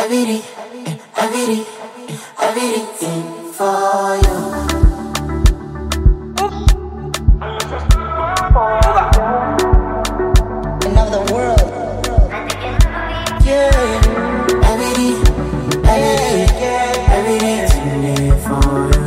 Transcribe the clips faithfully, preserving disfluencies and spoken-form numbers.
everything, everything, everything for you. Another world. Yeah, everything, everything, everything for you.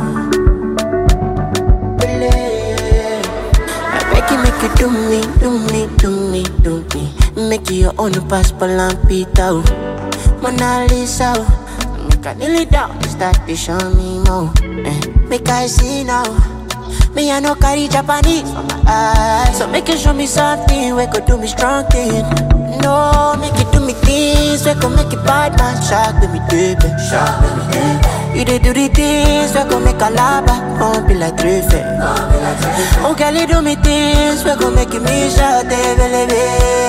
I beg you, make you do me, do me, do me, do me. Make you your own passport and Peter. Mona Lisa, make I kneel it down, start to show me more. eh. Make I see now, me I no carry Japanese for my eyes. So make you show me something, we could do me strong thing. No, make you do me things, we could make it bad man shock with me baby. Shock with me baby. You dey do the things, we could make a lava, won't be like three fair. Oh girl, you do me things, we could make you me shout, baby.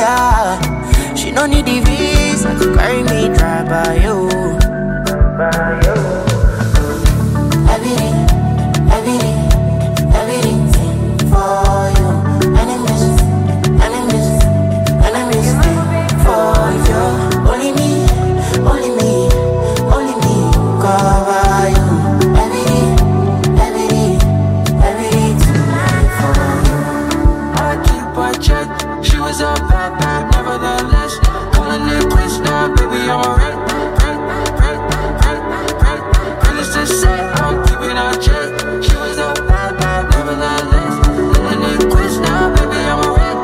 She no need the visa to carry me dry by you. By you. Everything, everything, everything for you. Enemies, enemies, enemies for you. Only me, only me, only me cover you. Everything, everything, everything for you. I keep her check. She was a bad bad, nevertheless. Calling it quits now, baby, I'm alright. Pray, pray, pray, pray, pray. Let's just say I'm keeping her check. She was a bad bad, nevertheless. Calling it quits now, baby, I'm alright.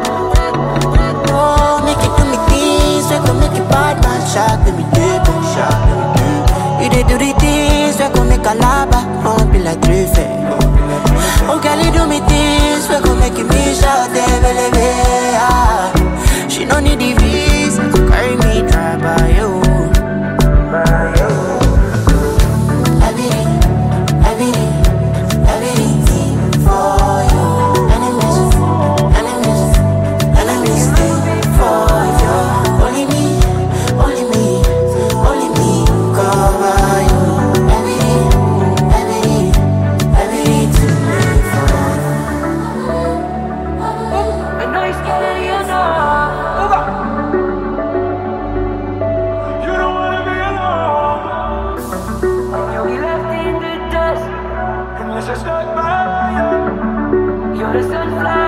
Oh, make it do me things, we gon' make it bad man shock with me baby. Shock with me baby. You dey do the things, we gon' make a lava, won't be like three fair. Oh girl, you do me things, we gon' make it me shout, baby. She no need the visa to carry me dry by you. By you. Everything, everything, everything for you. Enemies, enemies, enemies for you. Only me, only me, only me cover you. Everything, everything, everything for you. I know it's scary, you know. You don't wanna be alone. You'll be left in the dust. And let's just not by you. You're the sunflower.